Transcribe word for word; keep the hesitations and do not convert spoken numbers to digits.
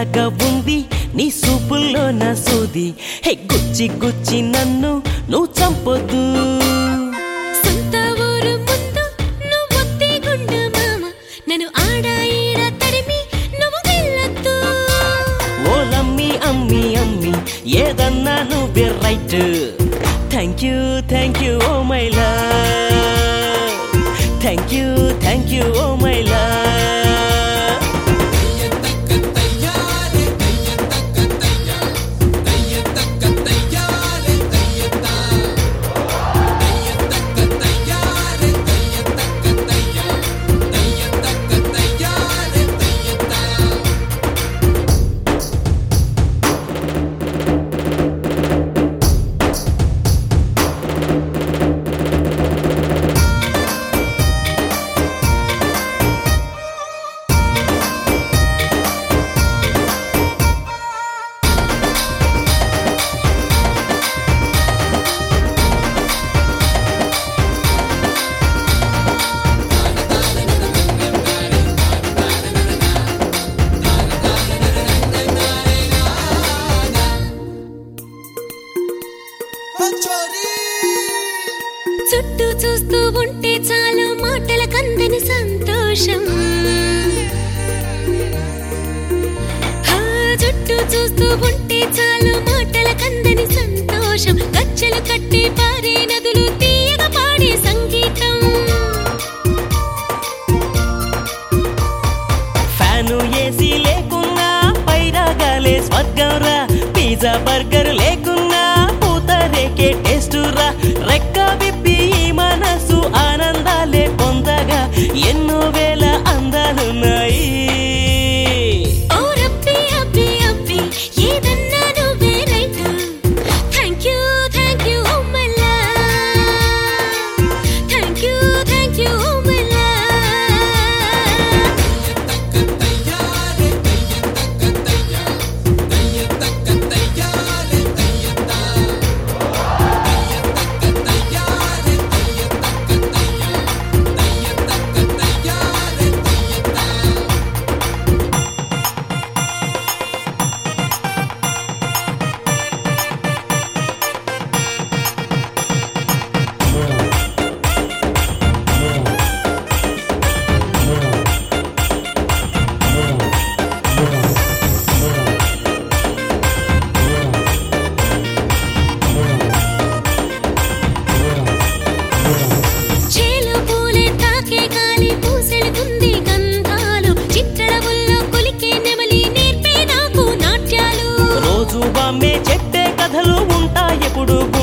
తేనెలాగా ఉంది నీ సూపుల్లో నా సూది. హే గుచ్చి గుచ్చి నన్ను నువ్వు చంపొద్దు. సొంత ఊరు ముందు నువ్వొత్తే గుండు మామ, నన్ను ఆడా ఈడ తరిమి నువ్వు వెళ్ళొద్దు. ఓలమ్మి అమ్మి అమ్మి ఏదన్నా నువ్వే right. Thank you thank you oh my love, thank you thank you oh my love. చుట్టూ చూస్తూ ఉంటే చాలు మాటల కందని సంతోషం. చుట్టూ చూస్తూ ఉంటే చాలు మాటల కందని సంతోషం. గచ్చలు కట్టి పారే నదులు తీయగా పాడే సంగీతం. ఫ్యాను ఏసీ లేకున్నా పైరాగాలే స్వర్గంరా. పిజ్జా బర్గర్ లేకున్నా పూతరేకే టేస్టురా. రెక్క విప్పి మనసు ఆనందాలే పొందగా ఎన్నో వేల అందాలున్నాయి. ఓ రబ్బీ అబ్బీ అబ్బీ ఏదన్నా నువ్వే right. Thank you thank you oh my love, thank you thank you oh my love. చేలో పూలే తాకే గాలి పూసెడుతుంది గంధాలు. చిట్టడవుల్లో కొలికే నెమలి నేర్పే నాకు నాట్యాలు. రోజు బామ్మే చెప్పే కథలు ఉంటాయెప్పుడు